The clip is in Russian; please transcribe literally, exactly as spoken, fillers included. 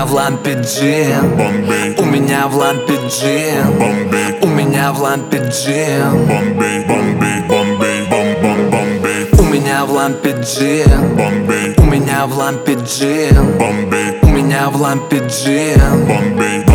в лампе джин, Бомбей, у меня в лампе джин, Бомбей, у меня в лампе джин, Бомбей, Бомбей, Бомбей, бом-бом, Бомбей, у меня в лампе джин, Бомбей, у меня в лампе джин, Бомбей, у меня в лампе джин, Бомбей,